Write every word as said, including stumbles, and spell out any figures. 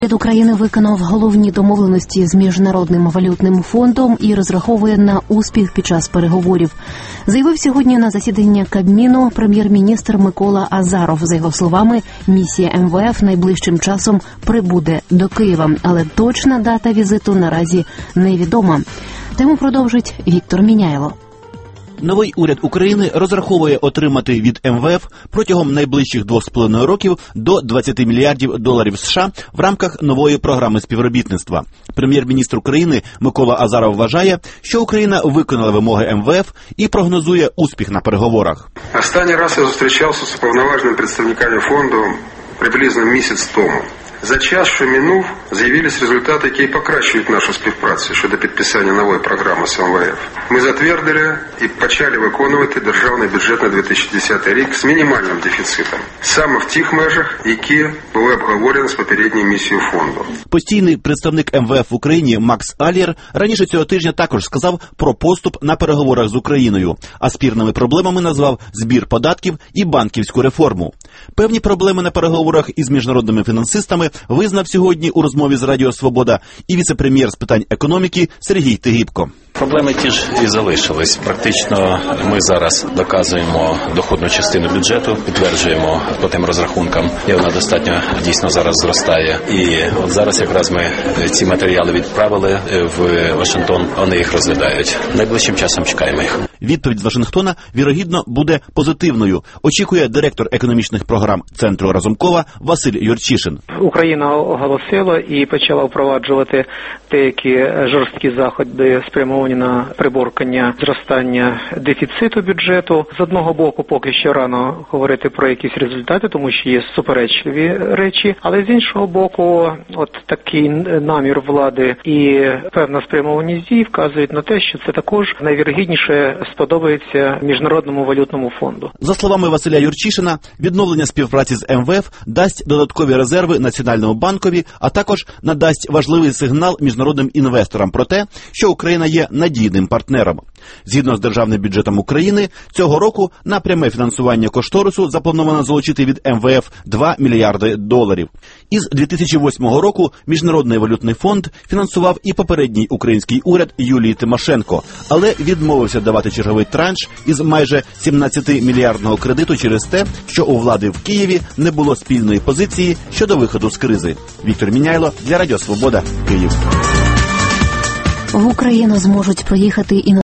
Уряд України виконав головні домовленості з Міжнародним валютним фондом і розраховує на успіх під час переговорів. Заявив сьогодні на засіданні Кабміну прем'єр-міністр Микола Азаров. За його словами, місія ем ве еф найближчим часом прибуде до Києва, але точна дата візиту наразі невідома. Тему продовжить Віктор Міняйло. Новий уряд України розраховує отримати від ем ве еф протягом найближчих двох з половиною років до двадцяти мільярдів доларів США в рамках нової програми співробітництва. Прем'єр-міністр України Микола Азаров вважає, що Україна виконала вимоги ем ве еф і прогнозує успіх на переговорах. Останній раз я зустрічався з уповноваженими представниками фонду приблизно місяць тому. За час, що минув, з'явились результати, які покращують нашу співпрацю щодо підписання нової програми з ем ве еф. Ми затвердили і почали виконувати державний бюджет на дві тисячі десятий рік з мінімальним дефіцитом. Саме в тих межах, які були обговорені з попередньою місією фонду. Постійний представник ем ве еф в Україні Макс Алєр раніше цього тижня також сказав про поступ на переговорах з Україною, а спірними проблемами назвав збір податків і банківську реформу. Певні проблеми на переговорах із міжнародними фінансистами визнав сьогодні у розмові з Радіо Свобода і віце-прем'єр з питань економіки Сергій Тигіпко. Проблеми ті ж і залишились. Практично ми зараз доказуємо доходну частину бюджету, підтверджуємо по тим розрахункам, і вона достатньо дійсно зараз зростає. І от зараз якраз ми ці матеріали відправили в Вашингтон, вони їх розглядають. Найближчим часом чекаємо їх. Відповідь з Вашингтона, вірогідно, буде позитивною, очікує директор економічних програм Центру Разумкова Василь Юрчишин. Україна оголосила і почала впроваджувати деякі жорсткі заходи, спрямовані на приборкання зростання дефіциту бюджету. З одного боку, поки що рано говорити про якісь результати, тому що є суперечливі речі, але з іншого боку, от такий намір влади і певна спрямованість дій вказують на те, що це також найвірогідніше сподобається Міжнародному валютному фонду. За словами Василя Юрчишина, відновлення співпраці з ем ве еф дасть додаткові резерви Національному банкові, а також надасть важливий сигнал міжнародним інвесторам про те, що Україна є надійним партнером. Згідно з державним бюджетом України, цього року на пряме фінансування кошторису заплановано залучити від ем ве еф два мільярди доларів. Із дві тисячі восьмого року Міжнародний валютний фонд фінансував і попередній український уряд Юлії Тимошенко, але відмовився давати черговий транш із майже сімнадцятимільярдного кредиту через те, що у влади в Києві не було спільної позиції щодо виходу з кризи. Віктор Міняйло для Радіо Свобода, Київ. В Україну зможуть проїхати і